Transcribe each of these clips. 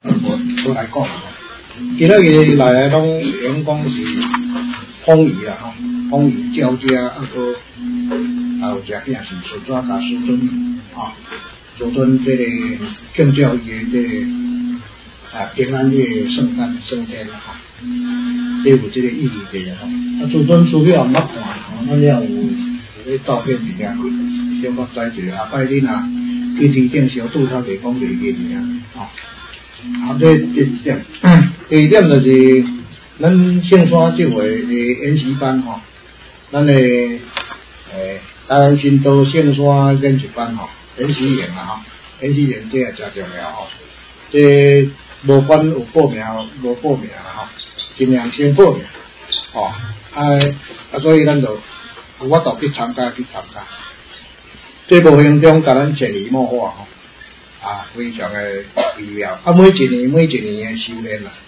都来讲，今仔日来拢员工是风雨啦吼，风雨交加，个还有食饼是顺抓甲师尊吼，师尊这个敬教伊的这个平安夜圣诞升天啦吼，这有这个意义在吼。师尊出去也毋捌看吼，咱了有照片伫遐，小可知者下摆恁啊去地点小拄头袂讲袂记尔吼。这第二点，第二点就是咱圣山这回的研习班吼，咱的台湾新都圣山研习班吼，研习营啊吼，研习营这也真重要吼。这无管有报名无报名啦吼，尽量先报名吼，所以咱就有法度去参加。这无形中甲咱潜移默化吼。非常的微妙。每一年的修炼啦，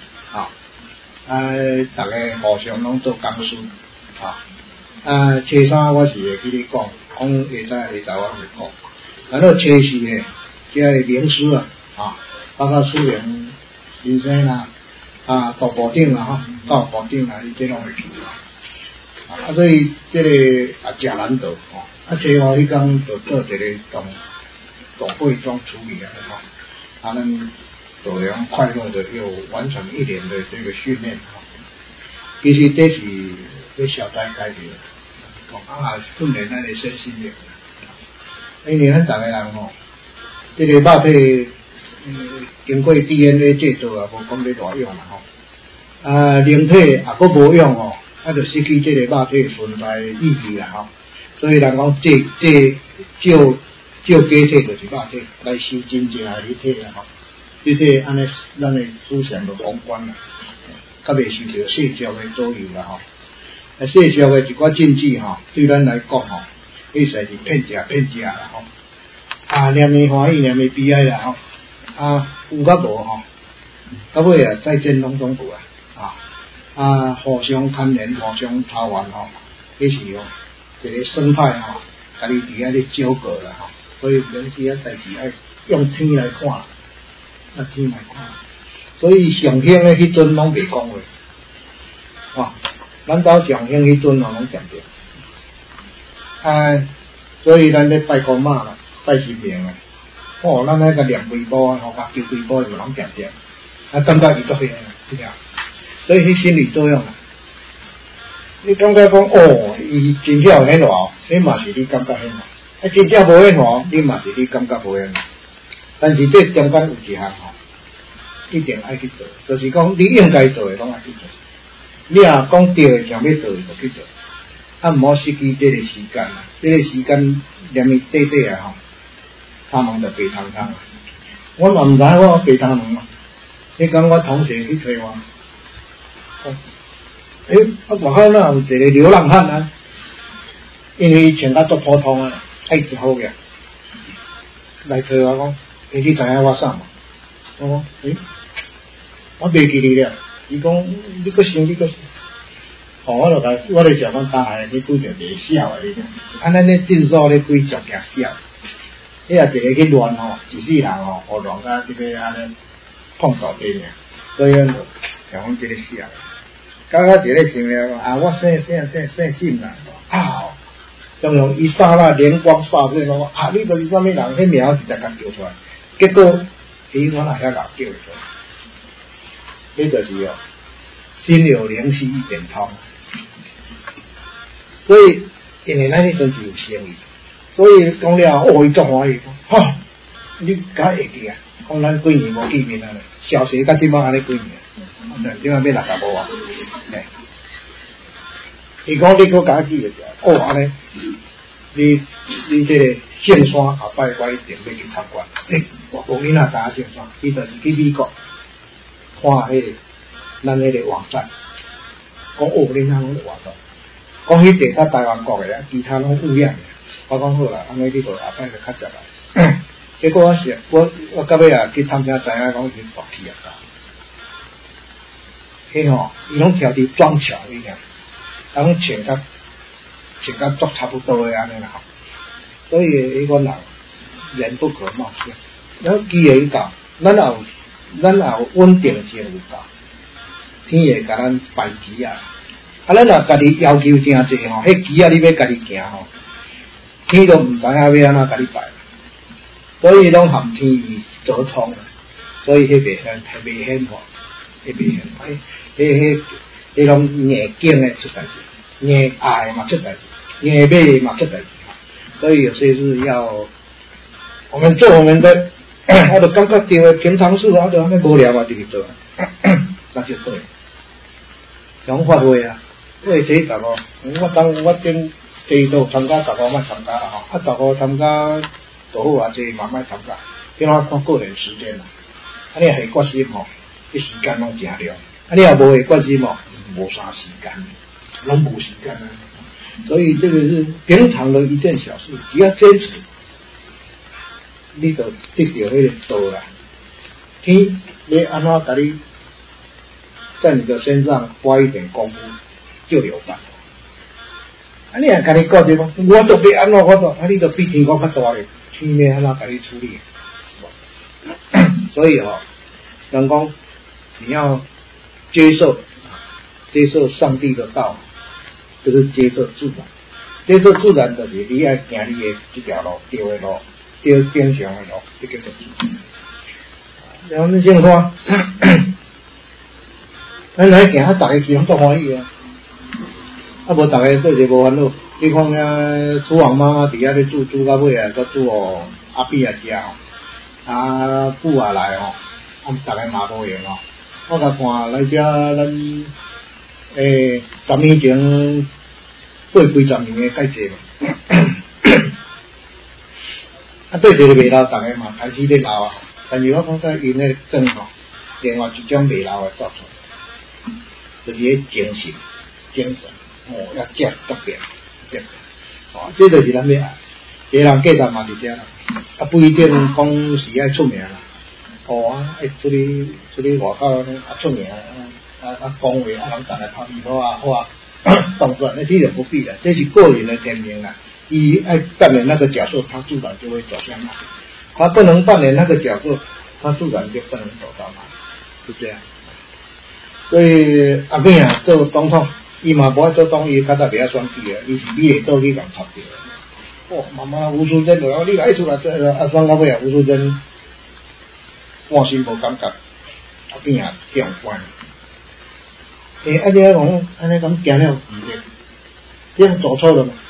大家互相拢做工事，初三我是会去你讲，下昼我会讲。然后初四呢，即个名师包括苏联先生啦，杜部长啦，教部长啦，伊这拢会去。所以这个真难得初五迄天就做一个总会中处理咱导员快乐的又完成一年的这个训练其实这是要小灾改变训练咱的身心灵因为咱大家人这个肉体经过 DNA 制作无讲咧偌用灵体也佫无用就失去这个肉体存在意义啦所以人讲照假体就是肉体，来修真正的体啦即个安尼，咱的思想就宏观啦，较袂受到世俗的左右啦世俗的一寡禁忌对咱来讲迄实是骗食啦念你欢喜，念你悲哀啦有甲无到尾再见拢总有互相牵连，互相投缘迄是一个生态家己伫遐咧纠葛啦所以人其他代志要用天来看，所以上兴的迄阵拢袂讲话，咱兜上兴迄阵拢点所以咱咧拜公妈啦，拜神明啦，咱那个念几步甲求几步就拢点，感觉伊足兴所以迄心理作用你感觉讲伊真正有显化迄嘛是你感觉显化。真正无闲话，你嘛是你感觉无闲话，但是这中间有一项一定爱去做，就是讲你应该做的拢爱去做。你若讲对的，想要做的就去做，毋好失去这个时间啦。这个时间连伊短短他们就白通通我嘛毋知我白通通迄天我同学去找我，外口哪有一个流浪汉因为伊穿甲足普通太之好个，来找我讲，你知影我啥嘛？我讲，我袂记你了。伊讲，你搁想。我就想讲，大海你拄着一个笑的，咱咧诊所咧几足惊笑，一个去乱一世人互乱甲这个安尼碰到底尔，所以咱就想讲这个笑。刚刚一个想了我姓姓啦当然一刹那灵光乍现你就是什么人，迄名我直接甲叫出来，结果我哪遐人叫出来？这就是心有灵犀一点通。所以因为咱迄阵是有生意，所以讲了伊足欢喜讲，你敢会记讲咱几年无见面咧，消息到即摆安尼几年，即摆要6个无伊讲你搁甲记着安尼，你这个圣山后摆我一定要去参观。我讲你哪知影圣山？伊就是去美国看迄个咱迄个网站，讲恁哪拢在活动，讲迄地较台湾国的其他拢污染的。我讲好啦，安尼你就后摆就较接来。结果我到尾去探听知影讲已经大去伊拢挑伫庄桥里面。拢穿甲足差不多的安尼啦，所以迄个人不可貌相。然后机会到，咱也有咱也有稳定性有够，天会甲咱排期啊。啊，咱若家己要求真济吼，迄期啊你要家己行吼，天都毋知影要安怎甲你排，所以拢含天意所创的，所以迄袂显化，迄袂显化，迄拢硬劲的出代志，硬爱嘛出代志，硬买嘛出代志，所以有些是要我们做我们的，我就感觉对的平常事，我就安尼无聊啊，就去做，那就对，想发挥啊。因为这15，我顶这都参加15莫参加啦吼，啊15参加就好啊，这嘛莫参加，变哪看个人时间啦。啊，你下决心吼，你时间拢真了；啊，你也无下决心吼，无啥时间，拢无时间啊。所以这个是平常的一件小事，只要坚持，你就得到那个道啦。天要安怎甲你在你的身上花一点功夫？就有办法。啊，你若家己顾者讲，我都要安怎我都，啊，你都比天公较大咧，天要安怎甲你处理？所以人讲你要接受上帝的道，就是接受自然。接受自然就是你要行你的这条路，对的路，对正常的路，这个就是。然后你先看，咱来行，大家其实都欢喜啊。啊，无大家做者无烦恼。你看遐楚王妈妈伫遐咧煮到尾啊，佮煮阿比啊食吼，啊久啊来吼，啊大家嘛无闲吼。我甲看来遮咱10年前过几十年诶介济嘛，啊对这个袂老，大家嘛开始咧老啊。但是我感觉因咧转吼，另外一种袂老诶做出来，就是迄精神。要这特别，这就是咱要爱。个人价值嘛伫遮啦，啊不一定讲是爱出名啦，爱出去外口啊出名讲话啊人逐个拍屁股啊好动作，那这就不必了，这是个人的天命啦。伊爱扮演那个角色，他自然就会走向哪里；他不能扮演那个角色，他自然就不能走到哪里，是这样。所以阿扁啊做总统。伊嘛无爱做党，伊较早袂晓选举啊，伊是美丽岛去共插着。妈妈吴淑珍就讲你来出来做啊，选到尾啊，吴淑珍半心无感觉，阿边啊叫关。你讲安尼咁行了唔对，这样走错了嘛？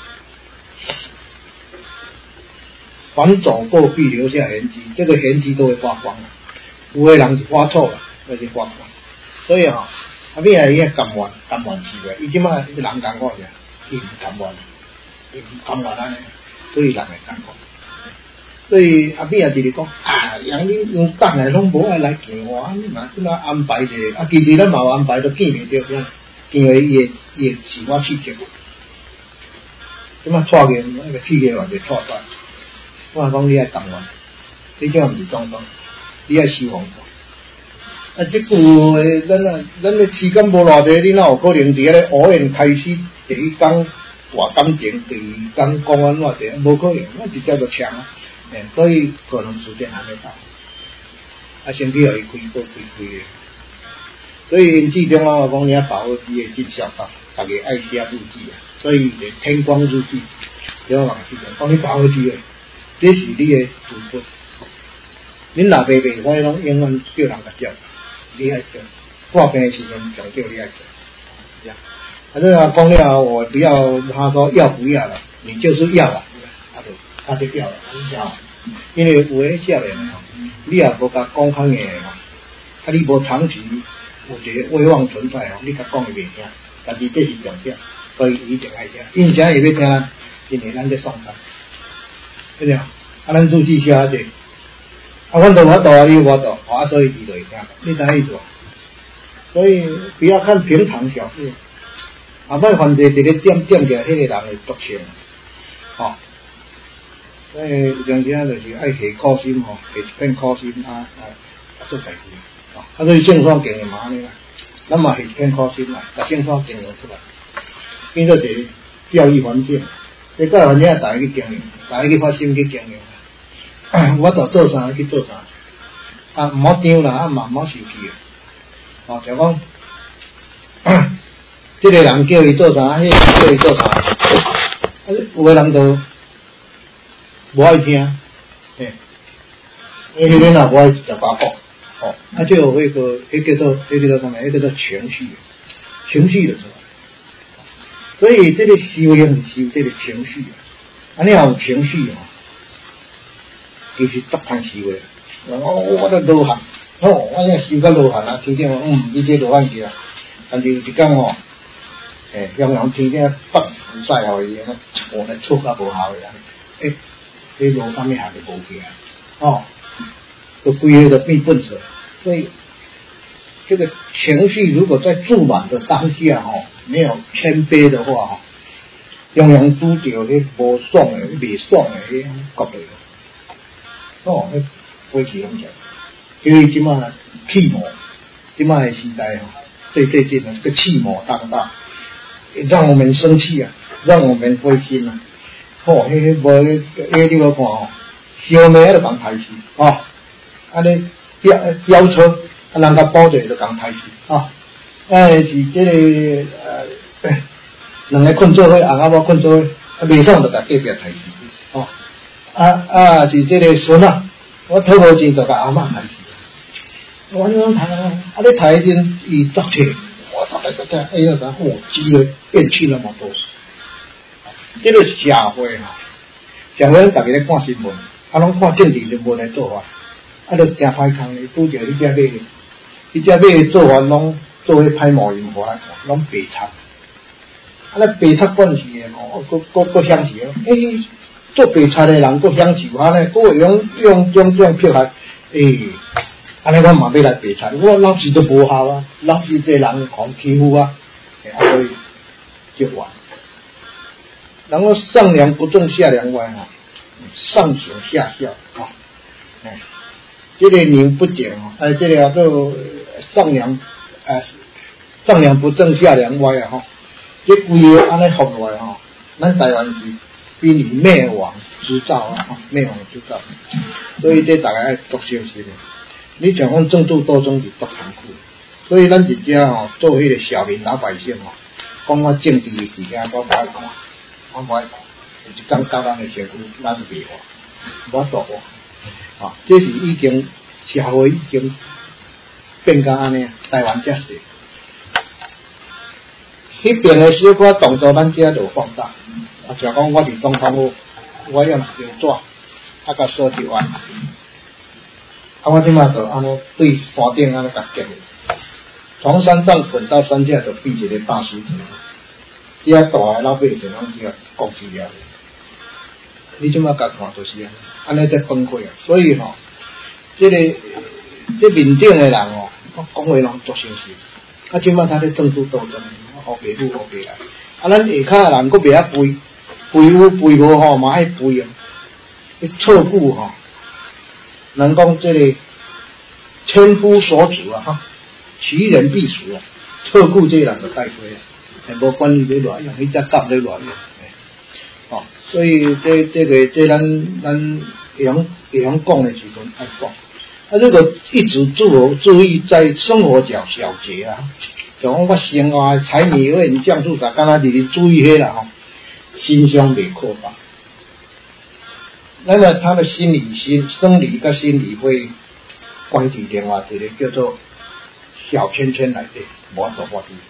凡走过必留下痕迹，这个痕迹都会发光啊。有的人是发错了，那是发光，所以阿边啊，伊个甘愿起来，伊即马人讲我呀，伊唔甘愿安尼，所以人会感觉。所以阿边啊，就是讲人恁党诶拢无爱来见我，你嘛怎啊安排者？啊，其实咱嘛有安排都见袂着，见为伊自我刺激。即马错嘅那个刺激话就错晒。我讲你爱甘愿，你这毋是总统，你爱希望。啊，即句话，咱诶时间无偌济，你哪有可能伫遐咧乌宴开始第一天话感情，第二天讲安怎者，无可能，咱直接就抢啊！所以可能时间还没到，啊，先去互伊开诶。所以因志中我讲你要把握机会尽孝道，大家爱写日记啊，所以就天光日记，对我讲你把握机会，这是你诶资本。恁老爸袂使拢永远叫人甲叫。你爱做，破病的时阵强调你爱做，这样。反正讲了，我不要，他说要不要了，你就是要了，他就要了，要。因为有迄少年吼，你也无甲讲较硬吼，啊你无长期有一个威望存在吼，你甲讲伊袂听，但是这是重点，所以一定爱听。因啥会要听咱？因为咱在上班，对不对？啊，咱自己写者。啊，反正我度啊，你我度，所以伊就会听，你知影意思无？所以不要看平常小事，莫犯一个点起来，迄个人会毒性，所以有阵时就是爱下苦心下一片苦心做代志，所以圣山经营嘛安尼啦，咱嘛下一片苦心来，把圣山经营出来，变做一个教育环境，这教育环境大家去经营，大家去发心去经营。我就做啥去做啥， 啊，唔好张啦，啊嘛唔好生气啊，就讲，这个人叫伊做啥，迄个叫伊做啥，啊，有个人就无爱听，嘿，迄个人也无爱就甲讲，哦，啊，就有迄个，迄叫做什么？迄叫做情绪就出来。所以这个修行是修这个情绪啊，你有情绪哦，其实足歹修的。我都落汗，我现修到落汗啊！天天你这落汗去啊，但是有一天哦，样样天天北唔使互伊，我来出甲无效的，迄落啥物还是无起来，都规个都变笨蛇。所以这个情绪如果在注满的当下没有谦卑的话样样拄着迄无爽的、袂爽的迄觉得，飞起拢讲，因为即马气魔，即马的时代对这个气魔当道，让我们生气啊，让我们灰心啊，迄你要看烧麦都讲抬死安尼飙车，人家保者就讲抬死是这个两个困做伙，翁仔某困做伙，袂爽就甲隔壁抬死是这个孙啊。我讨无钱就甲阿嬷抬死，我讲抬你抬阵伊作车，我操！哎呀，然后积了变去那么多。这个社会社会大家咧看新闻，拢看政治人物的做法，就真歹空咧，拄着迄只马的做法，拢做迄歹模样，互咱看，拢白贼。那白贼惯势的佫享受做白贼的人佫享受佫会用种撇来，安尼我嘛要来白贼，我老是都无效啊，老是这人狂欺负所以就完。然后上梁不正下梁歪上行下效这个牛不讲这个叫做上梁不正下梁歪这规个安尼合落来咱台湾是比你灭亡之兆灭亡之兆，所以这大家要多小心。你像讲政治斗争是多残酷，所以咱一家做迄个小民老百姓讲我政治的事情我不爱看，有一天到咱的身躯，咱就袂活，无做这是已经社会已经变到安尼，台湾遮细，迄边的小可动作，咱遮就放大。就讲我伫东方我用油纸甲锁一弯，我即马就安尼对山顶安尼甲夹，从山上滚到山下就变一个大石头。遮大个老百姓拢只讲死了，你即马甲看就是安尼在崩溃所以这面顶的人讲话拢足小心。即马他咧政治斗争，黑白虎黑白来，咱下骹的人佫袂晓背有背无嘛爱背错句人讲这个千夫所指其人必死错句这人就带衰无管你要乱用，迄只狗咧乱用所以这咱会晓讲的时阵爱讲如果一直注意在生活小节就讲我生活的柴米油盐酱醋茶，敢若日日注意迄啦心胸袂扩大，那么他的生理跟心理会关起另外一个叫做小圈圈内底，无法度发展，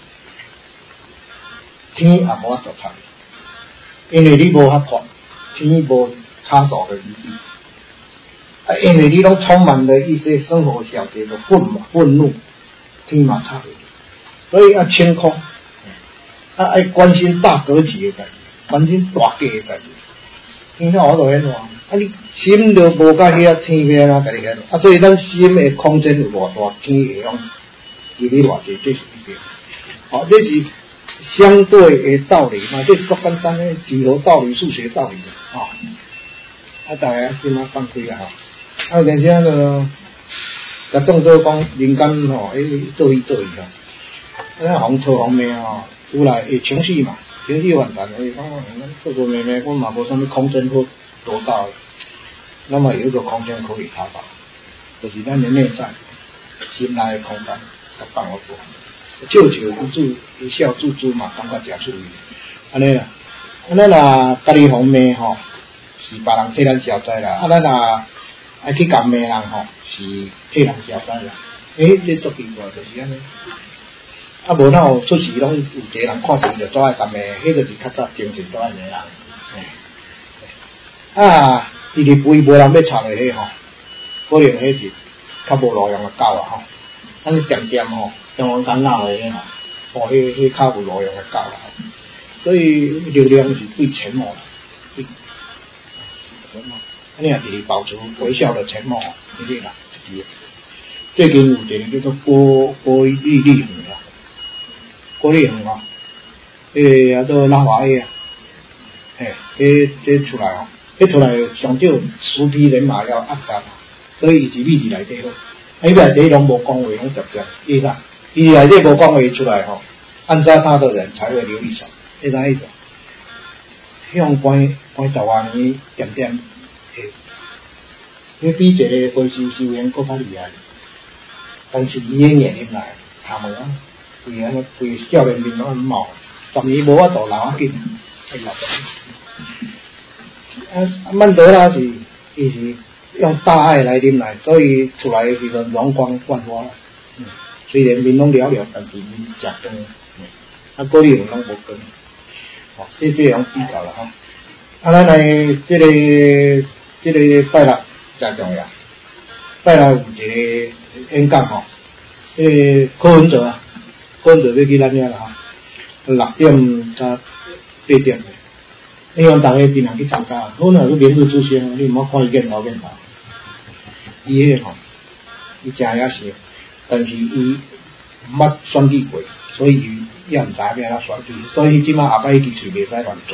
天也无法度插，因为你无遐宽，天无插手的余地，因为你拢充满了一些生活小节的愤怒，天嘛插不，所以要清空，爱关心大格局的代志。关心大家的代志，你看我就迄话，你心就无甲遐天边甲你遐，所以咱心的空间有偌大，天会拢入去偌济，这是一点。这是相对的道理嘛，这足简单的几何道理、数学道理的大家即马放开而且甲当作讲人间做伊红错红命有来会情绪嘛。情绪反弹，做做妹妹，我嘛无什么空间可多大，那么有一个空间可以逃跑， 就是咱的内在心内的空间，甲放互过。笑笑有主，有笑猪猪嘛，感觉诚趣味。安尼啦，咱若家己互骂吼，是别人替咱消灾啦；咱若爱去甲骂人吼，是替人消灾啦。这足奇怪，就是安尼。无哪有出事拢有一个人看见就做爱甲骂，迄就是较早精神做爱骂人。伊伫肥无人要插的迄吼，可能迄是较无路用的狗啊吼。咱店店吼，中央干闹的迄吼，迄较有路用的狗啦。所以力量是对沉默啦，对沉默。你若直保持微笑的沉默，对不啦？最近有一个叫做郭丽丽园啦，郭丽园啊，叫做拉华的啊，这出来哦。迄出来上少苏皮人马要压榨，所以伊是秘伫内底咯。伊内底拢无讲话，拢直接，伊啥？伊内底无讲话出来吼，暗杀他的人才会留一手，会啥意思？向关10万年点点，迄比一个回收修员搁较厉害。但是伊迄年龄来，他们啊，规少年面拢冒，10年无法度留啊紧，会留。曼德拉是伊是用大爱来啉来，所以出来的时阵容光焕发啦。虽然面拢了了，但是伊食光。郭丽拢无光。这样比较啦吼。咱来这个拜六真重要。拜六有一个演讲吼，柯文哲要去咱遐啦吼，6点到8点。希望大家尽量去参加。我若是明日之星，你毋好看伊见头见头。伊迄吼，伊真也是，但是伊毋捌选举过，所以伊也毋知影要安怎选举，所以即马后摆伊喙袂使乱做。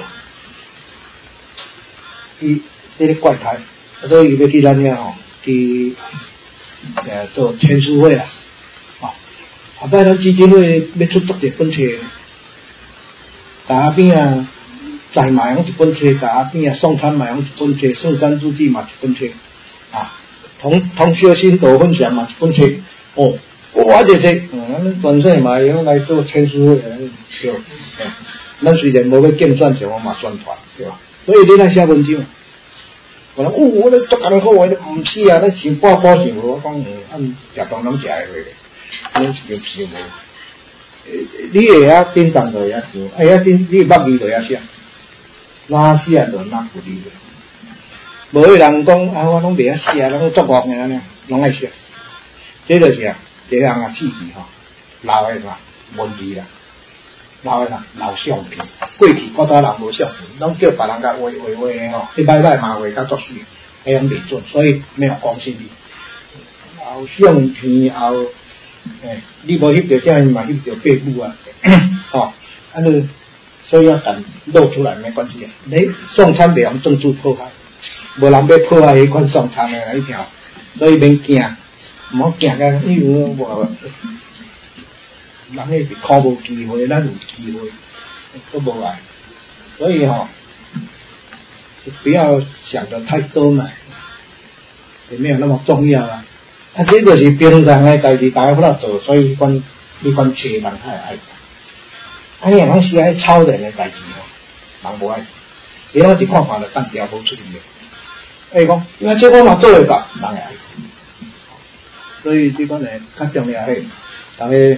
伊这个怪胎，所以伊要去咱遐吼，去做签书会啦。后摆咱基金会要出足一本册，大边啊。在买用一本册，甲边送餐买用一本册，圣山之地嘛一本册，同修心得分享嘛一本册，我这册，咱全省嘛用来做签书会，对，咱虽然无要竞选什么嘛宣传，对吧？所以你那写文章，我讲我咧足艰苦，我咧毋是啊，咱想半饱想无，我讲按食饭拢食会袂，咱是就想无，你会晓顶当就会晓想，遐顶你捌字就会晓写。哪写就哪不理的，无个人讲我拢袂晓写，拢作恶个呢，拢爱写。这就是一个人刺激吼，老的啥文字啦，老的啥老相片。过去古早人无相片，拢叫别人甲画的吼，你摆嘛画甲作水，迄样袂准，所以没有公信力。老相片后，你无翕到这样嘛翕到爸母啊，吼，安尼。所以要等露出来没关系啊！你送餐袂用政治破坏，无人要破坏迄款送餐的那一条，所以免惊，毋好惊个，因为我人迄是靠无机会，咱有机会，都无来，所以不要想得太多嘛，也没有那么重要啦。这就是平常的代志，大家不能做，所以迄款册人太爱。你若讲是爱超人的代志吼，人无爱，伊拢是看就单调无出去。讲，因为这我嘛做会到，人会爱。所以这款呢较重要嘿，大家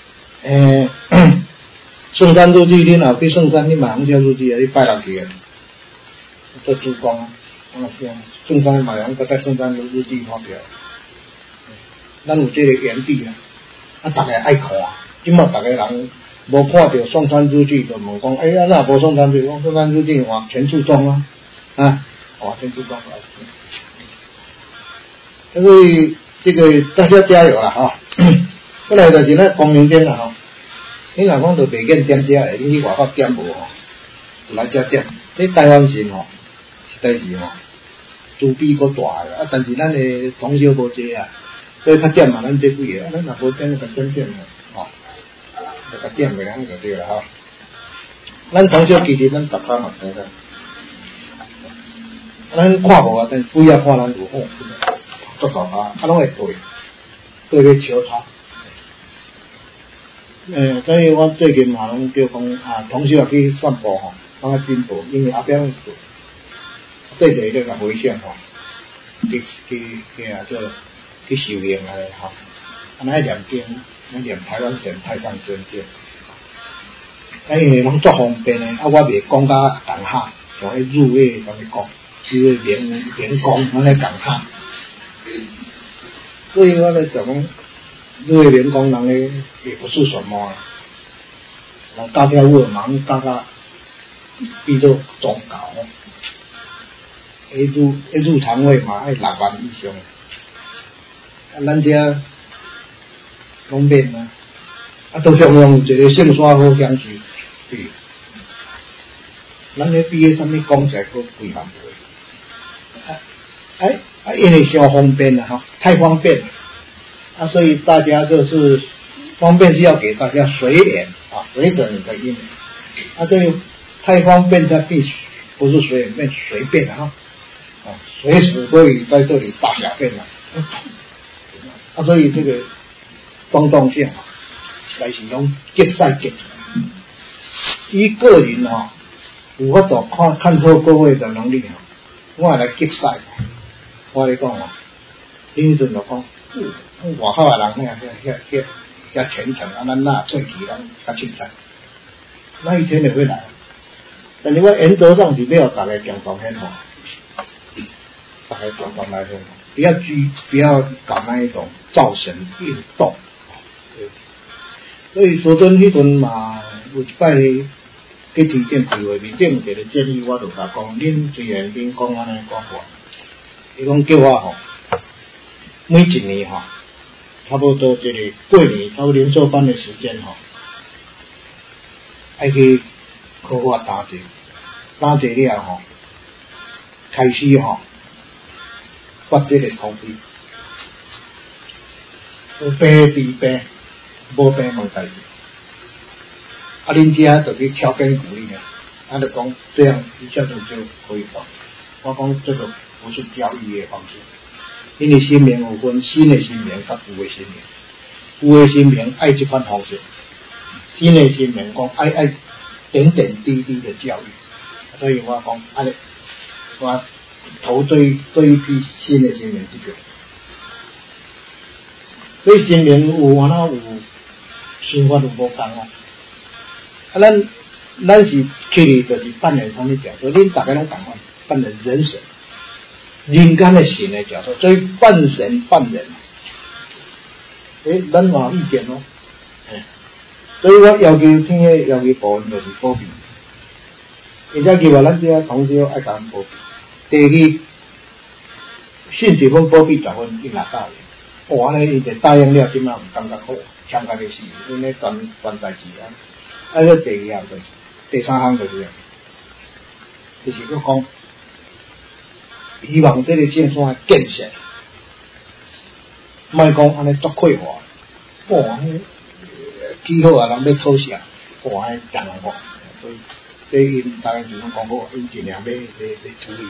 圣山入地，你若去圣山，你嘛通叫入地啊，你拜六去啊，做主公啊，圣山嘛用搁在圣山入地发表。咱有这个园地啊，大家爱看，即马大家人。无看到送餐出去就问讲，安那无送餐出去？送餐出去往全注重全注重。所以这个大家加油啦哈！过来就是那光明灯啦哈，你若讲就袂见点遮的，你去外口点无吼，就来遮点。这台湾省吼，实在是吼，资比够大的但是咱的同修无济啊，所以较点嘛，咱这几个，咱若无点就点吼。个点袂安就对啦吼。咱同小其实咱逐班嘛知啦，咱看无啊，但不要看咱有好， 做大家，拢会对要笑他。所以我最近嘛拢叫讲同学去散步吼，帮他进步，因为后壁对着迄个回向吼，去修行啊吼，那念经，念台湾省太上真经，因为拢足方便的，我袂讲甲共下，像迄入味啥物讲，入味连讲，我咧共下，所以我咧讲，入味连讲人咧也不是什么啊，人教跳舞忙教甲变做宗教。入堂会嘛，爱6万以上。咱遮拢免啊，都中央有一个姓沙好乡市，对。咱咧比迄啥物讲起来佫几万倍。因为太方便了哈，太方便了所以大家就是方便是要给大家随缘随着你的因这个太方便，它必须不是随缘，变随便了随时可以在这里大小便了所以这个方向性实在是拢结赛结出来。一个人有法度看透各位的能力我来结赛。我咧讲恁迄阵就讲外口的人遐虔诚咱那对起人较凊彩，那一天也会来。但是我原则上是要大家共同献花，大家共同来献花，不要搞那一种造神运动。所以说真迄阵嘛，有一摆去体检聚会面顶一个建议，我就甲讲，恁虽然恁讲安尼讲话，伊讲叫我每一年差不多这个过年差不多连做班的时间爱去考我打者了开始发这个土地，有病治病，无病问代志。恁遮就去敲边鼓励就讲这样一下子就可以到。我讲这个不是教育的方式。因为新民有分新的新民甲旧的新民，旧的新民爱这款方式，新的新民讲爱点点滴滴的教育，所以我讲安尼，我投对一批新的新民这个，所以新民有安那有想法有无同咱是去就是扮演什么角色，恁大家拢同款扮演人神。人间的神的角色，所以半神半人。咱嘛有意见所以我要求听个要求部分就是保庇，而且希望咱这同学爱讲保庇。第二，信10分保庇10分，伊若答应，安尼伊就答应了，即马唔感觉好，强甲要死，因为全代志个第二项就是，第三项就是佫讲。希望这个建山的建设，莫讲安尼足快活，几好人要讨谢，安尼真难过，所以这因当然是讲好，因尽量要处理。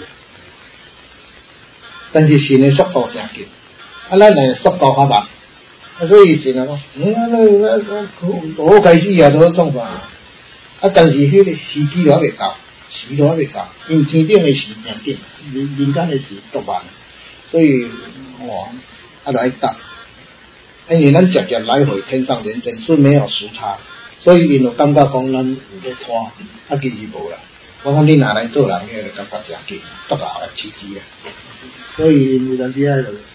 但是新的速度真紧，咱的速度较慢，所以现在讲，好开始都创啥，但是迄个时机还未到。时都还未到，因为天顶的时真紧，人间的时都慢，所以来等。因为咱直接来回天上人间是没有时差，所以因就感觉讲咱有在拖，其实无啦。我讲你若来做人，你就感觉真紧，足老来刺激所以有阵时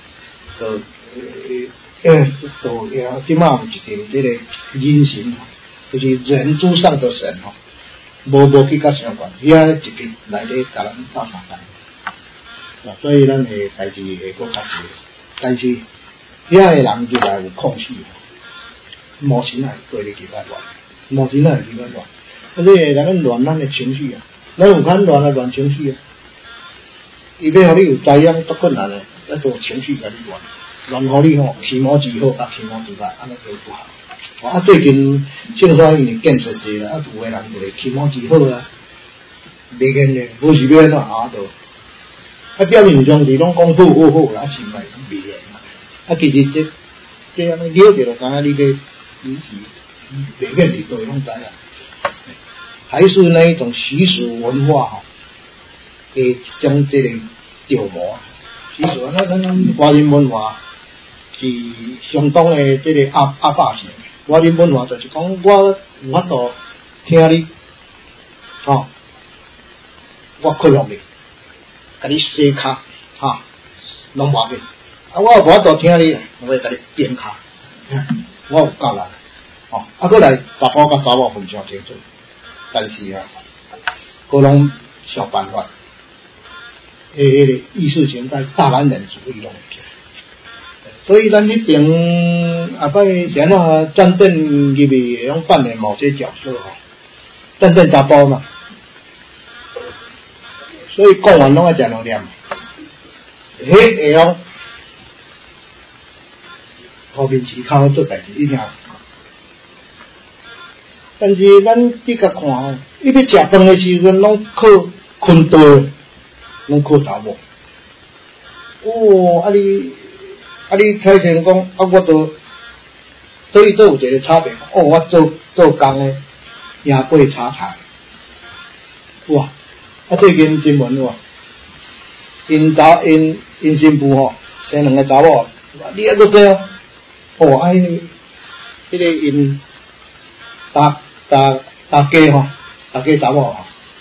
即马有一点这个人神，就是人之上的神无去甲相关，遐一笔内底甲咱斗相干，所以咱的代志会搁较济，但是遐个人入来有空隙，无钱啊过日子较乱，无钱啊日子较乱，所以会甲咱乱咱的情绪咱有看乱情绪伊要互你有知养足困难的，那种情绪甲你乱互你起毛之好甲起毛之歹，安尼就不好。最近姓山因为建设济啦，有个人就起毛之好袂见咧，无是要安怎就表面上是拢讲好啦，心内未的。啊，其实这安尼了解就知影你个里面里头拢知啊。还是那一种习俗文化哈，的一种这个调模习俗，咱华人文化是相当的这个压霸性。华人文化就是讲我有法度听你，我困落去，甲你洗骹，拢无要紧。啊，我无法度听你，我会甲你鞭骹，我有够力。啊，过来查甫甲查某分相清楚。但是啊，各拢想办法，迄个意识形态大男人主义拢起来，所以咱一定后摆像那战争入面会用扮演某些角色战争查甫嘛，所以讲完拢要真有念，会用和平时靠做代志一定。但是咱比较看伊要食饭的时阵，拢靠困倒，拢靠查某。你睇成讲，我都对伊都有一个差别。我做工的也过炒菜，哇！最近新闻哇，因新妇生两个查某，你还搁这迄个因大家查某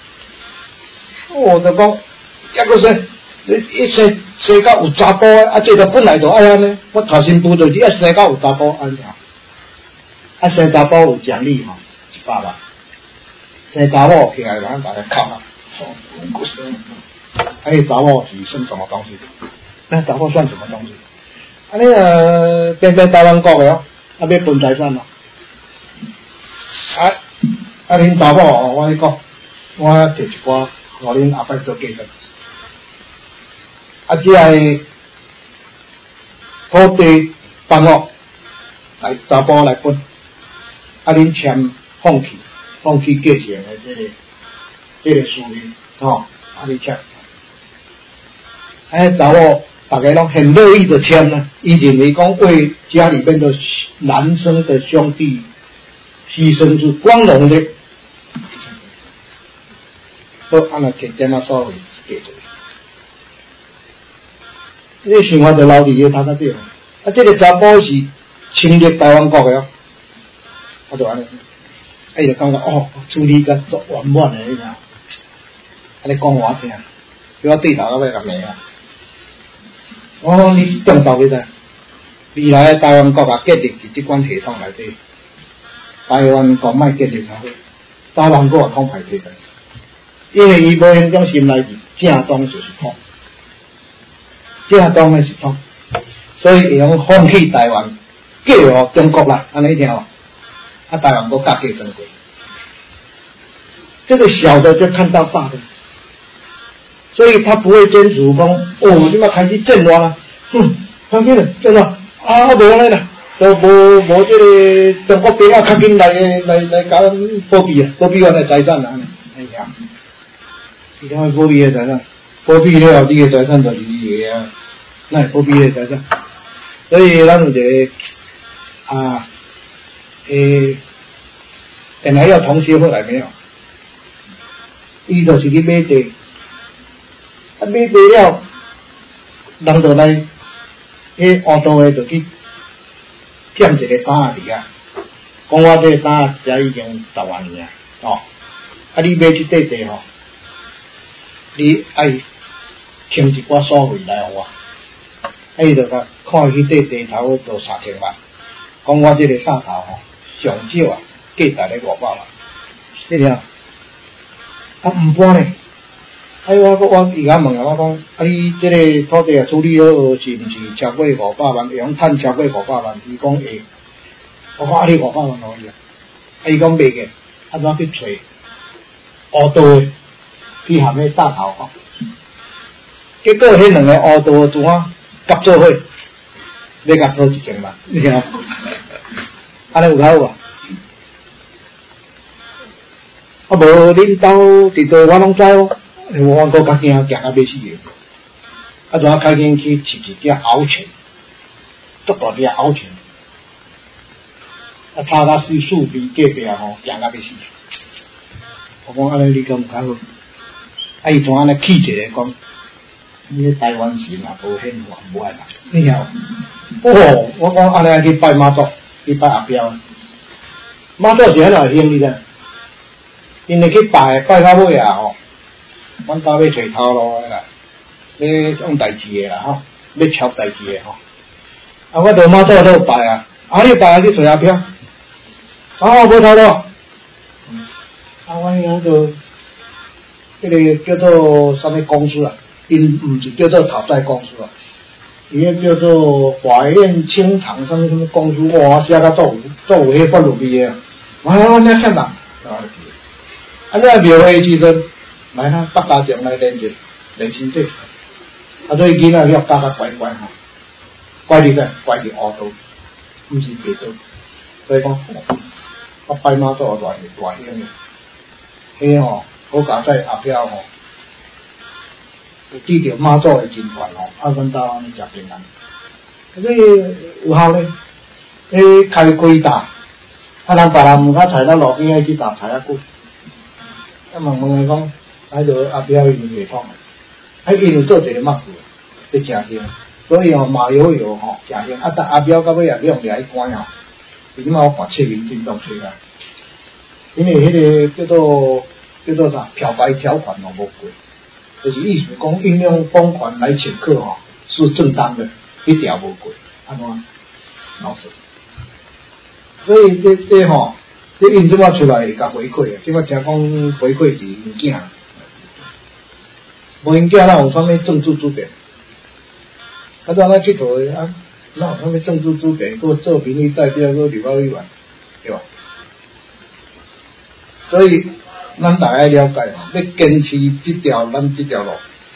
就讲，抑个说，你生到有查甫的，这个本来就爱安尼。我头先补就是要生到有查甫安尼生查甫有奖励100万，生查某起来咱大家靠啦。查某是算什么东西？那查某算什么东西？安尼偏台湾国的要分财产恁查某我跟你讲，我摕一寡，互恁后摆做继承。这个土地房屋来查甫来分，恁签放弃继承的这个书面，你签。查某大家拢很乐意的签呢，伊认为讲为家里面的男生的兄弟牺牲是光荣的。好，安尼摕点所谓记住。这想法就留伫个头壳顶。这个查甫是侵略台湾国的就安尼，就感觉处理得足圆满的，安尼讲我听，叫我对头到尾甲骂你中道你知？未来的台湾国啊，建立伫即款系统内底，台湾国莫建立好，台湾国也统排起来。因为伊无迄种心内正宗就是统，正宗的是统，所以会用放弃台湾，嫁予中国啦，安尼听台湾国家继承过，这个小的就看到大的，所以他不会坚持讲，你要开始战乱啊，开始了战乱无安尼啦，都无这个中国兵啊，较紧来甲咱保庇咱的财产啦，安尼，伊讲保庇的财产，保庇了你的财产就是你的那保庇的财产，所以咱有一个本来要重修，后来没有，伊就是去买地，买地了，人就来，乌道的就去占一个单地讲我这个单遮已经10万年你买这块地你爱添一寡所费来互我，伊就甲看迄块地头就3000万，讲我这个山头上少价值咧500万，你听？毋搬呢？我伊甲问我讲，你这个土地处理好是毋是超过500万？会用趁超过500万？伊讲会。我讲你500万可以伊讲袂个，怎去找乌道的？去含迄大头结果迄两个乌道的怎夹做伙，要甲讨1000万，你听？安尼有较好无恁兜伫倒我拢知我搁较惊，惊到要死个。怎开紧去饲一只獒犬， 足大只凹钱，啊差到四边隔壁吼，惊到要死。我讲安尼你敢有较好？啊伊怎安尼气一个讲，你台湾神啊无显化无爱啦，你晓？哦，我讲安尼去拜妈祖，去拜阿彪。妈祖是安怎兴你知？因为去拜到尾啊吼，阮家要找头路的啦，要用代志的啦吼，要敲代志的吼。啊，我到妈祖都拜啊，啊你拜啊去找阿彪，啊无头路。啊，我迄个迄个叫做什么公司啊？因毋是叫做讨债公司啊，伊迄叫做法院清偿什么公司，哇，写甲做有迄法律味的，我遐欠人，啊，啊，这庙会时阵来啦，北家长来练者，练身体，啊，所以囡仔要教较乖吼，乖伫个，乖伫乌道，毋是白道，所以讲，我拜妈祖大兴的，迄吼好佳哉后壁吼。有记着妈祖的真传吼，啊，阮兜安尼食平安，所以有效咧。迄开大，啊，人别人毋较菜到路边仔去搭菜啊久，啊问伊讲，迄个阿彪伊袂讲，啊因有做一个墨具，伫诚兴，所以吼马友友吼诚兴，啊但阿彪到尾也用掠去关吼，伊即马我看册面震动出来，因为迄个叫做啥漂白条款都无过。就是意思讲，运用公款来请客哈，是正当的，一条无过，安怎老实。所以这吼，这因即马出来甲回馈啊，即马听讲回馈是因囝，无因囝哪有啥物政治主权？啊，怎啊佚佗的啊？哪有啥物政治主权？搁做民意代表，搁立法委员，对吧？所以。咱大家了解吼，要坚持咱这条路，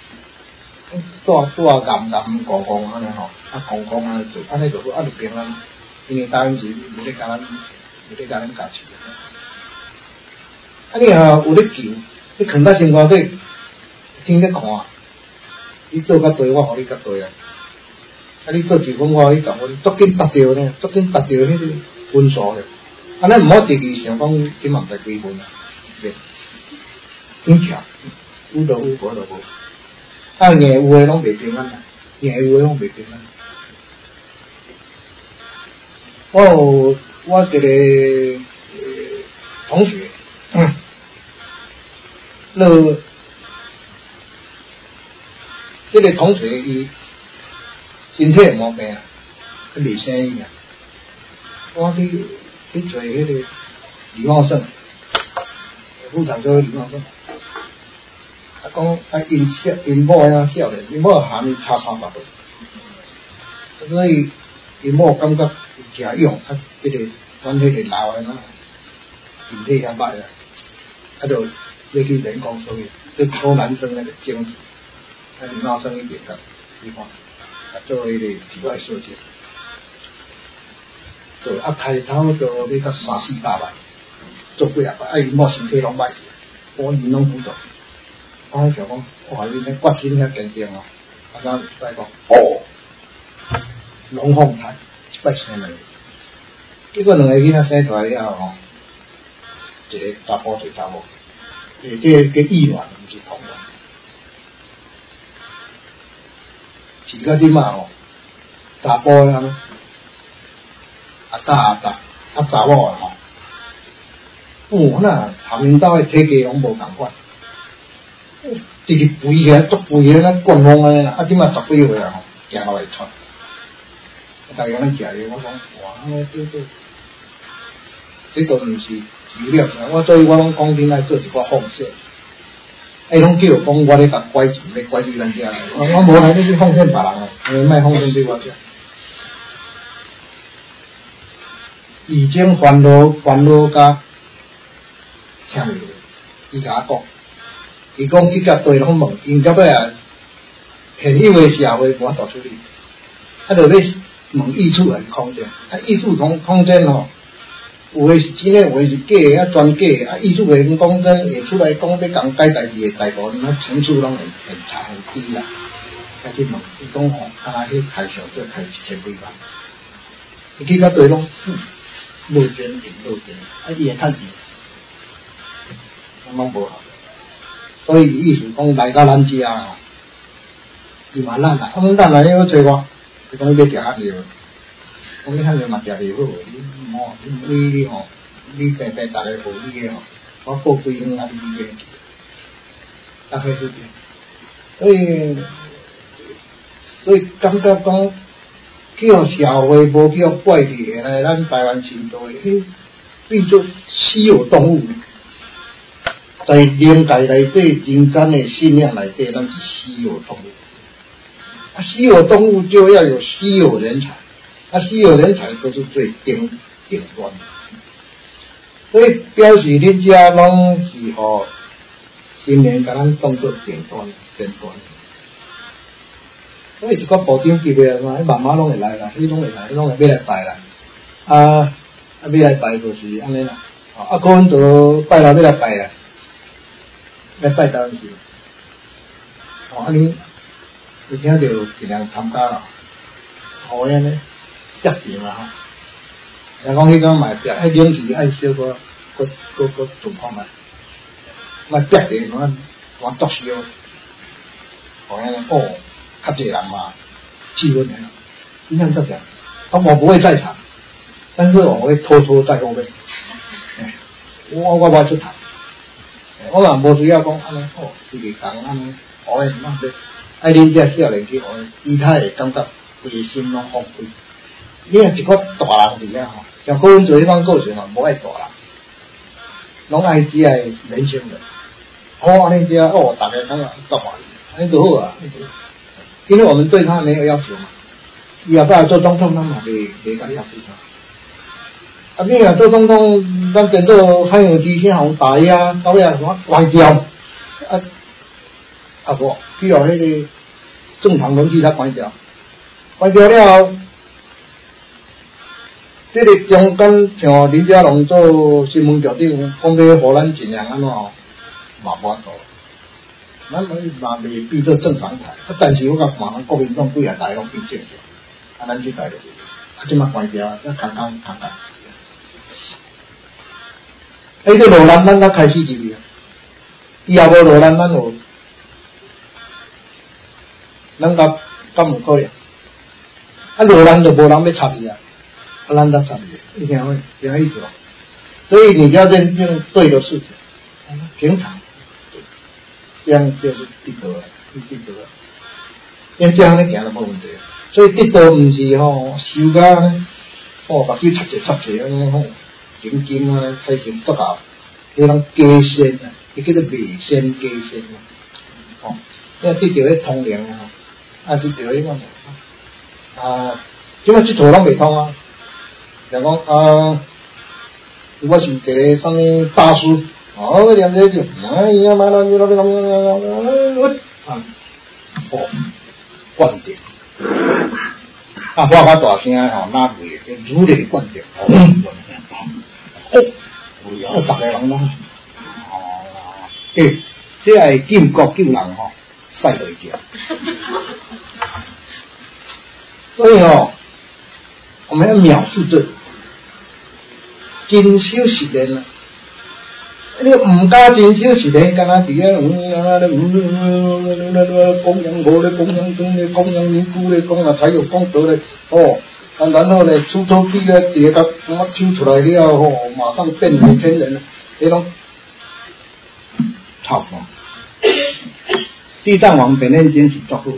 拄啊硬讲安尼吼，啊讲安尼做，安尼就好，啊就平安。因为台湾是有咧甲咱家己的。啊你吼有咧求，你囥到心肝底，天咧看，你做较对，我互你较对啊。啊你做10分，我互你10分，足紧达到呢，足紧达到迄个分数咧。啊咱毋好第二想讲，今嘛毋知几分啊，对。真巧，有就有，无就无。啊，硬有诶拢袂平安啦，硬有诶拢袂平安。我一个同学，这个同学伊身体毛病啊，佢袂生意啊。我去做迄个李茂盛，妇产科李茂盛。啊，讲啊，因某啊少年，因某含伊差30岁，所以因某感觉伊诚勇，啊，阮迄个老的呐，身体遐歹啊，啊，就要去人工受孕，去抽男生那个精子，啊，李茂生一点的地方，啊，做迄个体外射精，对，啊，开头就要到300-400万，做几啊万，啊，因某身体拢歹去，我人拢辅助。我想讲，哇！你那决心遐坚定哦，啊，咱再讲哦，龙凤胎一摆生两个，结果两个囡仔生出来了吼，一个查甫一个查某，这个意愿毋是同卵，是到即马吼，查甫的安尼，啊查某啊吼，那含因兜的体格拢无共款。一个肥起来，足肥起来，灌风安尼啦。啊，即马10几岁啊吼，行路会喘。大家咧食药，我讲哇，这都毋是医疗啥。所以我拢讲恁爱做一寡放射。拢叫讲我咧甲拐钱，咧拐对咱遮来。我无来，你去奉献别人啊，莫奉献对我遮。已经烦恼甲听袂落，伊甲我讲。伊讲去甲对拢问，因到尾啊，现有诶社会无法度处理，啊，就要问艺术来空间，啊，艺术空间吼，有诶是真诶，有诶是假诶，啊，全假诶，啊，艺术诶讲真，会出来讲要共改代志诶大部分，啊，层次拢会差很低啦。啊，去问，伊讲吼，敢若迄开销做开1000几万， 伊去到对拢无钱无钱，伊会趁钱，拢无好。所以意思讲来到咱遮吼，伊嘛咱来，咱来要找我，伊讲你要食虾料，讲你虾料嘛食袂好，你吼，你平平逐个无你个吼，我过几分啊，你去，大概是这样。所以感觉讲。叫社会无叫怪力的来，咱台湾新都诶，变做稀有动物，在灵界内底、人间的信仰内底，咱是稀有动物。啊，稀有动物就要有稀有人才，啊，稀有人才都是最顶端的。所以表示恁遮拢是吼，新年甲咱当作顶端。所以一个部长级的嘛，慢慢拢会来啦，伊拢会来，拢会要来拜啦。要来拜就是安尼啦。可能就拜啦，要来拜啦，要拜当时。安尼，有听着尽量参加啦，好安尼，接定啦吼。人讲迄个买壁，冷气爱小个状况啦，买壁地我作烧，好安尼哦。较济人嘛，气氛的，你看这点，我不会在场，但是我会偷偷在后面，我出场，我嘛无需要讲安尼哦，一个讲安尼，学的什么的，爱恁这少年去学的，伊他会感觉内心拢放开。你若一个大人伫遐吼，像高文做迄番过程嘛，无爱大人，拢爱只爱年轻人。安尼这大家感觉足欢喜，安尼就好啊。因为我们对他没有要求嘛，要不要做总统，咱嘛袂甲要求他。你若做总统，咱见到海洋之星互打压，到尾什么关掉，无，比如迄个正常轮机才关掉，关掉了后，这个中间像林佳龙做新闻局长，讲要互咱尽量安怎嘛无法度。咱嘛未变做正常台，但是我甲看国民党几啊台拢变正常，咱去台就即马关掉，咱空。这落难咱才开始入去，以后无落难咱有，咱甲有可能，落难就无人要插伊啊，咱才插伊，你听会，这样意思哦。所以你要认定对的事情，平常。这样就是得道了，得道了。因为这样咧行就无问题。所以得道毋是吼修甲把佢插者安尼吼，紧啊，开心足够，迄种加仙啊，伊叫做未仙加仙啊。因为得到迄通灵啊，得到迄种即摆即座拢未通啊。就讲我是一个什么大师。念这就，灌顶，我较大声吼，哪会如雷贯顶，逐个人拢，这系建国救人吼，使落去。所以我们要描述这精修习练啊。你唔加真少是咧，干那伫咧供养我咧，供养中咧，供养尼姑咧，供啊才有功德咧，然后咧出头去咧，第个什么抽出来了马上变为天人，迄种差不多。地藏王本愿经是足好，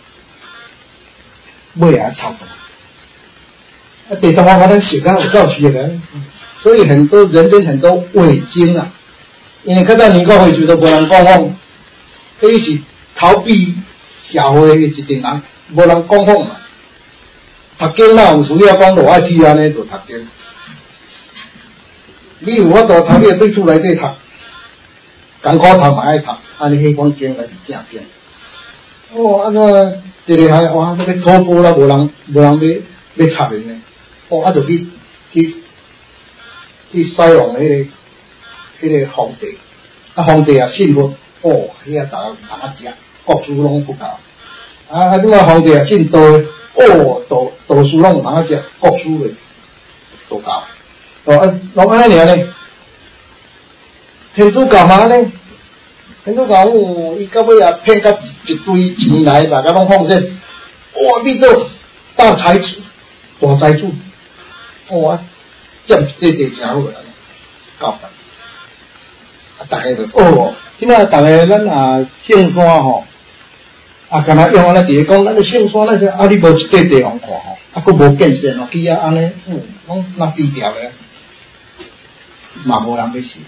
尾也差不多。地藏王把咱写得有够写的，所以很多人间很多伪经啊。因为较早年国会时都无人讲讲，迄是逃避社会的一群人，无人讲讲嘛。读经哪有需要讲落爱去安尼就读经？你有法度读，你对厝内底读，艰苦读嘛爱读，安尼迄款经才是正经。安怎一个还哇，这个土坡啦，无人要插人呢？就去西王迄个皇帝，皇帝也信佛，迄个大家通啊食，国书拢不够。即个皇帝也信道，道书拢通啊食，国书嘞， 都教。拢安尼尔呢？天主教嘛呢？天主教伊到尾也骗到一堆钱来，大家拢奉献。哇！你做大财主、大财主，哇！占这地真好啦，教法。大家就即摆大家咱圣山吼，干那用安尼伫咧讲，咱个圣山那些你无一块地方看吼，佫无建设哦，去安尼，拢那低调咧，嘛无人要信。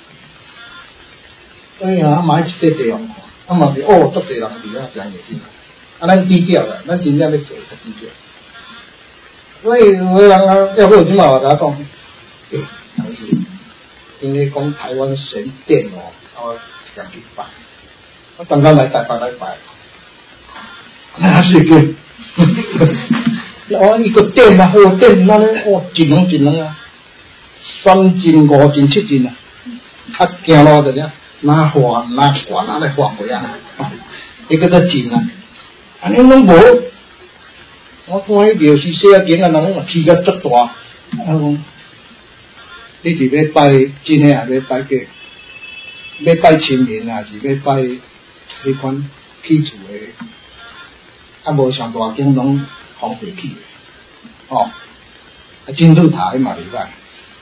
所以买一块地方看，嘛是足侪人伫遐争业绩，咱低调啦，咱真正要做较低调。所以有个人要好即马甲我讲，同志。因为讲台湾神殿我想去拜，我刚刚来台北来拜，那是个，一个殿啊，殿那呢，一两啊，3斤、5斤、7斤啊，行路就这拿花来画过啊，一个都斤啊，安尼拢无，我看迄庙是小间啊，人拢起个足大，你是要拜真诶，还是要拜假？要拜亲民，还是要拜迄款起厝诶？无上大间拢防水起诶，金字塔迄嘛袂歹。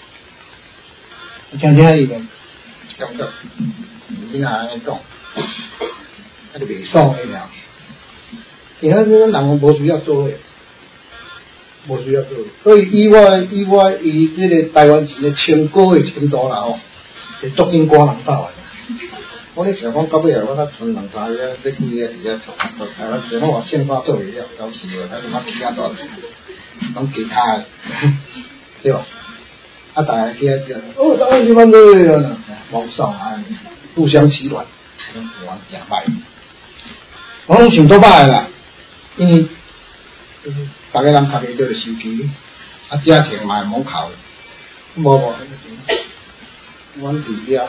听伊个感觉，你若安尼讲，就袂爽诶了。其他人无需要做诶。无需要做，所以以我这个台湾钱的清高的程度啦会足紧赶人走啊！我咧想讲到尾我较剩2、3个，这几个伫遐做台湾钱，我现花做袂了，搞死了，还他妈其他多少钱，拢其他的，对吧？大家去遐讲，台湾钱多呢，网上互相取暖，我假歹，我拢想做歹啦，因为。大家人读袂到就收起，家庭嘛冇考，无，阮伫遐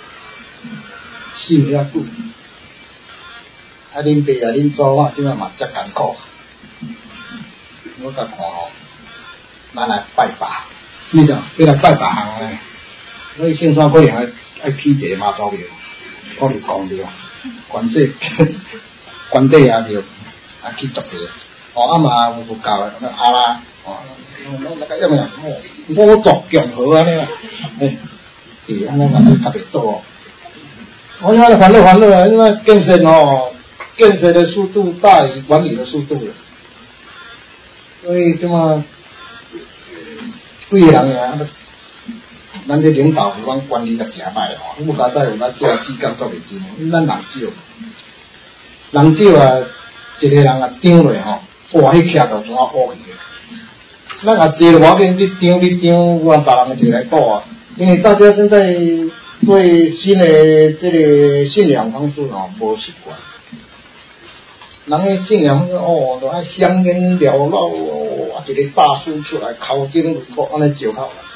信遐久，恁爸恁祖即摆嘛遮艰苦，我甲看咱来拜拜，你讲要来拜拜行咧，所以圣山可能爱起一个妈祖庙，可能公庙，关这关底庙，去足个。嘛有教啦，那个样五族共和安尼啦，安尼嘛较袂多。我现在烦恼，因为建设的速度大于管理的速度了，所以这么几个人啊，咱这领导有讲管理得真歹物价再有咱这时间做袂进，因为咱人少啊，一个人张落哇！迄徛到怎啊乌去诶？咱也坐了，我紧你张，我别人就来报啊。因为大家现在对新的这个信仰方式无习惯，人诶信仰就爱香烟缭绕一个大师出来口经为国安尼招好啦。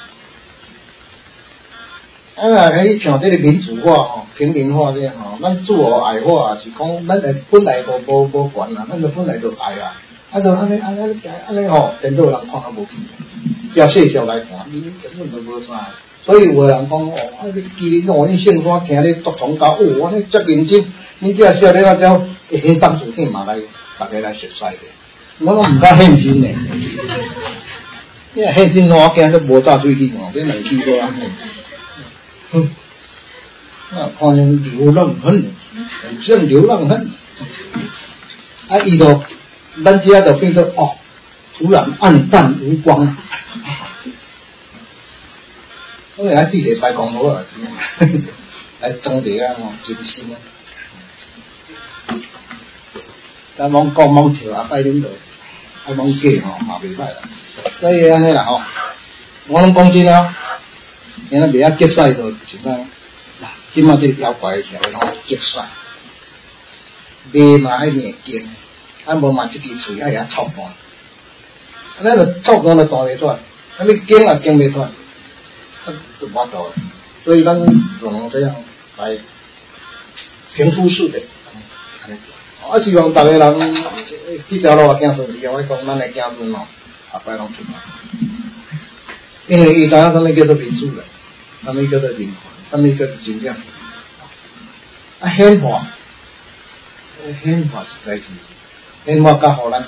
迄像这个民主化平民化这样咱自我爱化是讲咱本来就无权啦，咱就本来就爱啊。就安尼，电脑人看较无起，叫细小来看，你根本就无啥。所以有个人讲你既然你圣山听你读宗教，安尼遮认真，你这少年仔才会现当事体嘛来，大家来熟悉的。我拢唔敢现真嘞，你若现真我惊都无炸水去你两去过啊。看见流浪汉，像流浪汉，伊就。咱家就变作突然暗淡无光，我来地铁塞公路啊，来装一下金星啊，咱往讲往笑啊，拜恁度，往假嘛袂歹啦，所以安尼啦我拢讲真啊，因为袂晓接赛就现在，今仔这妖怪条拢接赛，卖嘛爱念经。无嘛，即支喙爱遐臭干，安尼就臭干就大袂出来，你经也经袂出来，就无法度。所以咱用这样来平铺式的，我希望大家人这条路行顺利，我讲咱的子孙后摆拢出来， 因为伊知影什么叫做民主人，什么叫做人权，什么叫做真正。啊，宪法实在是宪法较互咱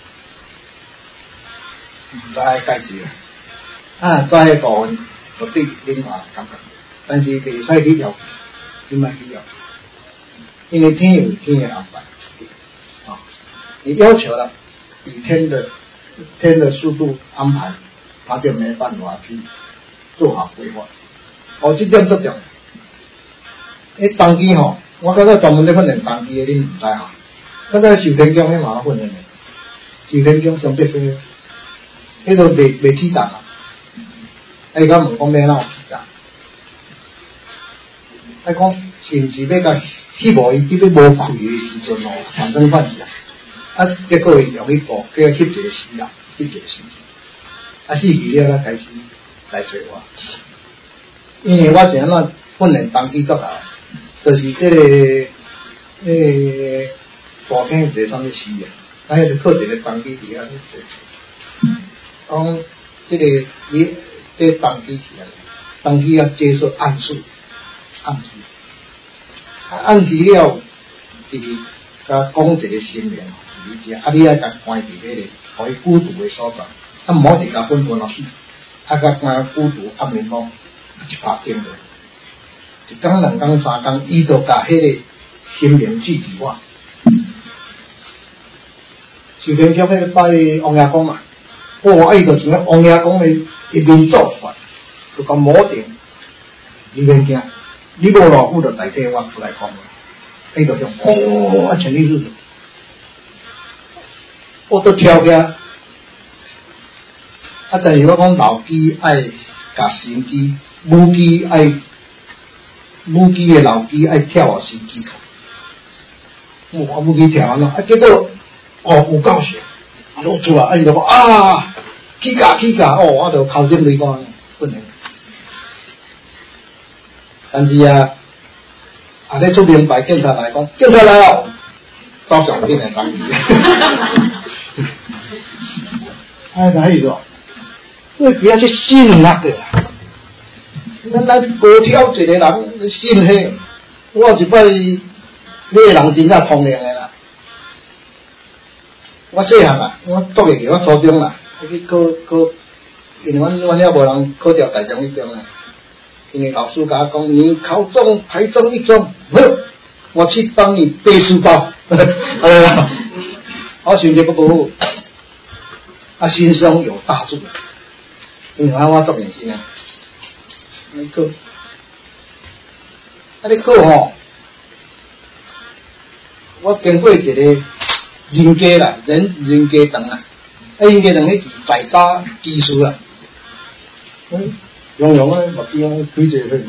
唔知解决啊，知嘅部分就對另外感覺，但是袂使去要，你莫去要，因為天有天嘅安排，啊，你要求了比天的速度安排，他就沒辦法去做好規劃。哦，這點，當機吼，我覺得專門咧訓練當機嘅，你唔知嚇。嗰個壽天宮迄嘛訓練嘅，壽天宮上必須，迄個未起檔啊。伊甲問講咩哪有起檔？伊講是毋是要甲迄無伊啲要無開嘅時陣哦，產生幻想。啊，結果伊用迄部叫翕一個死人，翕一個死人。啊，死去了，開始來找我，因為我是安怎訓練當機作啊，就是即個大廳一個啥物死啊，啊，迄個靠一個當機底下講即個你這當機起來，當機要接受暗示，暗示了，就是甲講一個心靈，啊，你愛甲關喺迄個互伊孤獨的所在。啊，唔好直甲分落去，啊，甲關孤獨暗暝講一拍頂落，一工兩工三工，伊就甲迄個心靈記住我。壽天宮迄個拜王爺公嘛，伊就是王爺公的一面做出來，就講摸定，你免驚，你無偌久就代替我出來講話，伊就講全力是，我都跳起來。啊！但是我講老機愛甲新機，母機嘅老機愛跳互新機頭，我母機跳咯，啊結果有夠勢，攞出來，伊就講起價，我就頭前嚟講，不能。但是你出明白警察來講，警察來哦，到上邊嚟當機，哪一個？所以不要去信那個啦。咱高超一個人信迄，我一擺迄個人真正通靈的啦。我細漢啦，我讀嘅我初中啦，我去考，因為阮遐無人考掉台中一中啦。因為老師甲我講，你考中台中一中，我去幫你背書包。我成績不好，心中有大志。因為我做認真啊，你考，你考吼，我經過一個人家啦，人家堂啊，人家堂迄是在家技術啊，用啊，目鏡開一個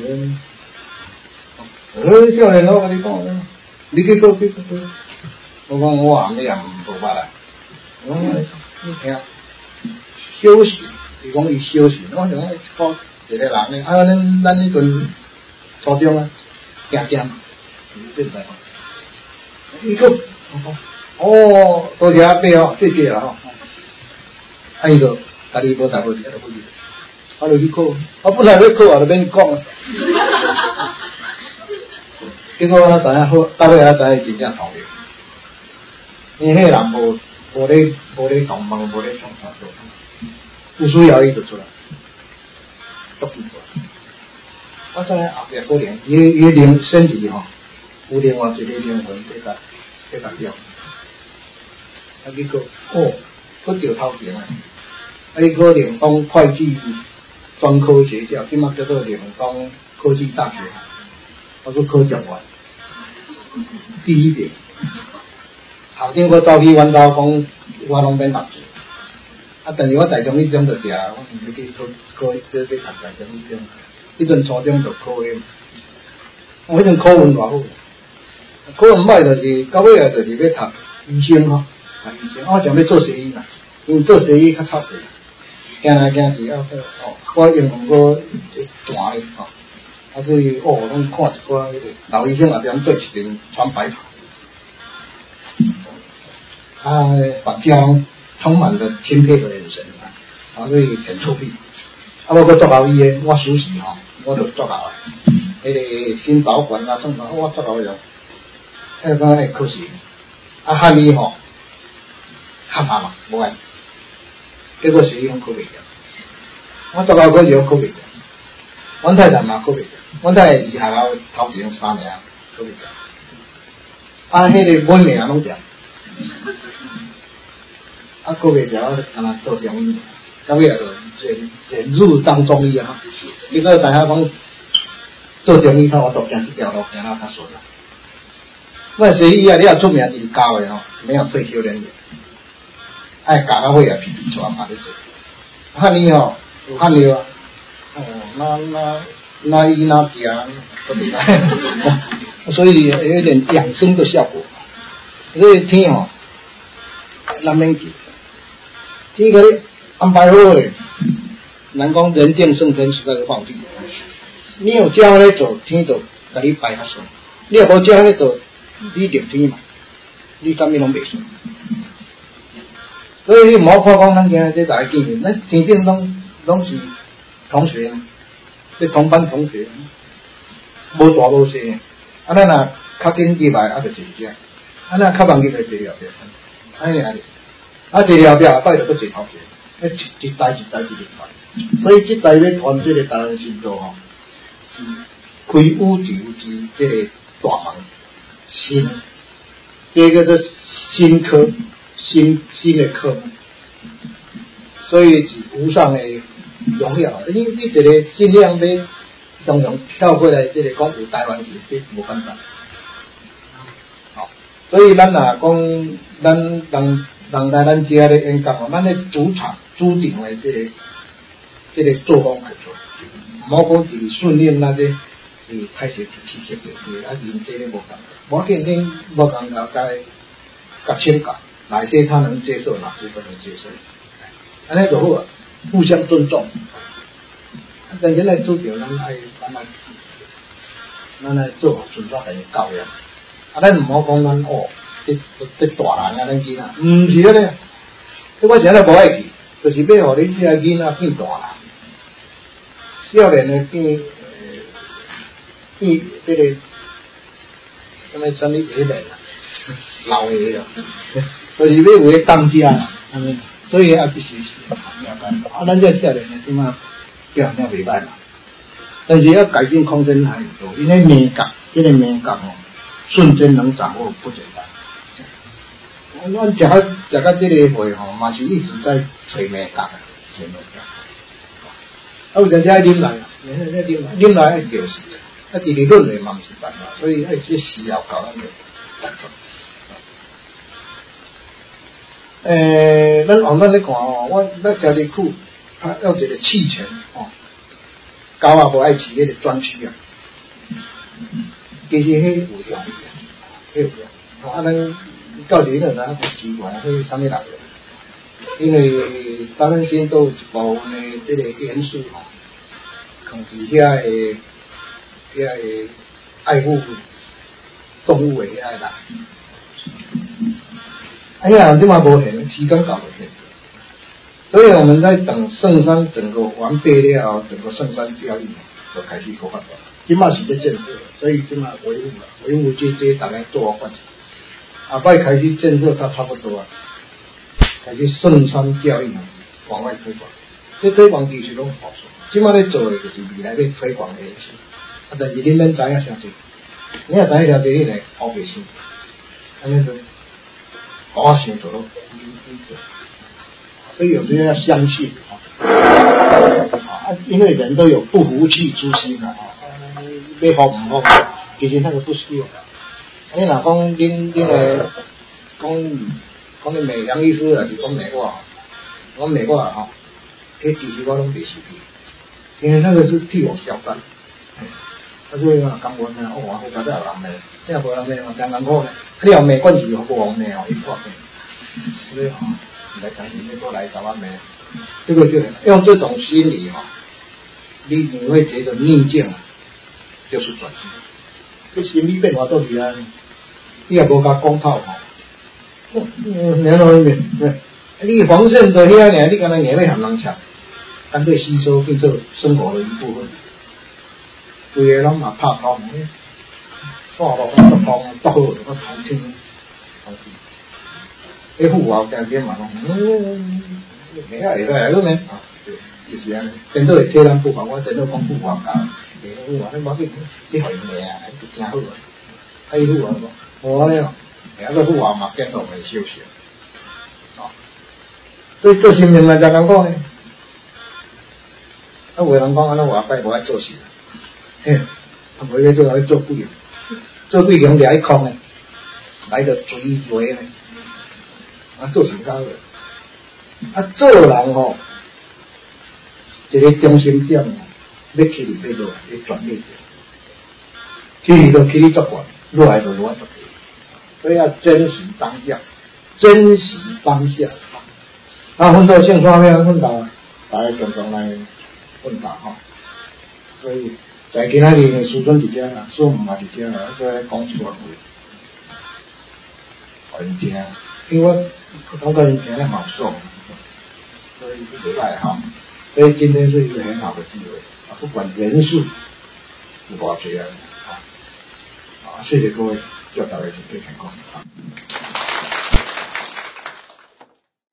叫人我跟你講，你去考，我講我暗你也無法啦，你聽，休息。伊講伊小事，我想講一個人咧，咱迄陣初中啊，驚，對唔對？伊講，多謝阿伯哦，謝謝啦吼。啊，伊就家己無大好，就去，我就去考，我本來要考，我就免講。結果我知影好，到尾我知影真正同意，因為迄個人無咧動夢，無咧想法做。有需要伊就出來，足奇怪。我知影後壁可能伊靈身體吼，有另外一個靈魂在甲調。啊，結果佫掉頭前啊！伊可能講會計專科學校，即馬叫做嶺東科技大學，我佫考上完，第一名。後天佫走去阮兜講，我攏免讀書。啊！但是我台中一中就掉，我唔要去考要讀台中一中，迄陣初中就考嘅。我迄陣考運偌好，考運歹就是到尾啊，就是要讀醫生吼，讀醫生。我想要做西醫啦，因為做西醫較臭屁，驚來驚去我英文佫斷咧吼，啊所以攏看一寡迄個老醫生也踮做一面穿白袍，目睭充滿了欽佩的眼神啊，所以很臭屁。 我搁做老伊诶，我暑时吼，我就做老诶，迄个新导管啊，种我做老用，迄个会考试，汉语吼，汉嘛无爱，结果学用考袂了，我做老考试考袂了，阮太太嘛考袂了，阮太太下校头前3名考袂了，迄个每名拢掂。考袂了，我干那做中医，到尾就人入当中医啊。伊个知影讲做中医，我都行这条路行到较顺啦。我西医啊，你要出名就是教的吼，没有退休人员，爱教到尾啊，屁屁出啊嘛咧做。汉语吼有汉语啊，那医那家都袂来，所以有点养生的效果。所以天吼，难免急。天给你安排好嘞，人讲人定胜天是那个皇帝，你有这样咧做，天就给你排较顺；你若无这样咧做，你定天嘛，你干咩拢袂顺。所以你唔好看讲咱今日这大家见面，咱天顶拢是同学，是同班同学，无大无小。咱若较紧入来，就坐遮；咱较慢入来坐了表，安尼安尼。坐了表，摆就搁坐头前，一代一代一直传。所以这代要传这个台湾神道吼，是开宇宙之这个大门，新，这个叫做新科，新的科目，所以是无上的荣耀。你一个尽量要常常跳过来，这个讲有台湾神，这无简单。好，所以咱若讲咱来咱遮咧演讲吼，咱咧主场主场的这个作风来做，唔好讲就是顺应那些歹势气息着，人这咧无共，无见恁无共了解，甲请教，哪些他能接受，哪些不能接受，安尼就好啊，互相尊重。但是来主场，咱来做顺法嘅教育，咱唔好讲咱哦。这大人啊，咱囡仔，唔是咧，我现在无爱去，就是要互你这个囡仔变大人，少年的变这个什么爷们啊，老爷啊，就是要为当家啦，所以必须了解。咱这少年的起码表现袂歹嘛，但是要改进空间还很多，因为美感，这个美感哦，瞬间能掌握不简单。阮食到这个会吼，嘛是一直在找美感，找美感。有阵时爱啉来，啉来爱钓死，伫理论内嘛毋是办法，所以爱去需要搞咱个。咱往咱咧看吼，咱家己苦，要一个弃权吼，狗也无爱饲迄个专区啊，其实迄有用的，迄有用。咱。到底呢？咱奇怪，迄啥物人？因为台湾新都有一部分的这个元素吼，放伫遐个爱护动物的遐个人。哎呀，这嘛无现，时间到了现。所以我们在等圣山整个完备了，整个圣山教育就开始发展。今嘛是在建设，所以今嘛维护了，维护这大家做好关系。摆开始建设，它差不多啊，开始圣山教育往外推广。这推广其实拢好处，即摆咧做的就是未来要推广的意思。但是恁免知影啥济，你若知影啥济，你来后背先，安尼就好想做咯。所以有时候要相信因为人都有不服气之心啊，要好唔好，其实那个不需要。你若讲恁个讲你美杨医师也是讲美我，讲美我吼，迄其实我拢袂受气，因为那个是替我消灾。所以讲感恩啊，好大家有人美，你若无人美，真艰苦咧。你若美关系好无美哦，一破病。所以吼，来担心你过来找我美，这个就用这种心理哈，你会觉得逆境就是转机。这心理变化都是安尼。你也无甲讲透吼，然后你防线在遐尔，你敢若硬要含人抢， 干脆吸收变成生活的一部分。规个拢嘛拍空，线路都通，都好，都通天。迄富豪家姐嘛讲，没啊，会来个呢，就是安尼。电脑会替咱富豪，我电脑讲富豪家，富豪你无去，你互伊命啊，就真好啊。啊，伊富豪讲，我呢，明个富豪嘛见到会休息。所以做生命嘛，真难讲呢。啊，有个人讲，安尼话拜无爱做事，嘿，啊，无去做，去做鬼，做鬼强掠去空呢，来个追呢。啊，做成交的，啊，做人吼，一个中心点吼，要起哩要落来，要转捩点，起哩就起哩足悬，落来就落足低，所以要珍惜当下，珍惜当下。啊，奋斗性方面奋斗，大家共同来奋斗吼。所以在今仔日师尊伫遮啦，师父嘛伫遮啦，所以讲一段话，互因听。因为我感觉因听了蛮爽，所以就袂赖哈。所以今天是一个很好的机会啊，不管人数有多少啊，谢谢各位，祝大家身体健康啊。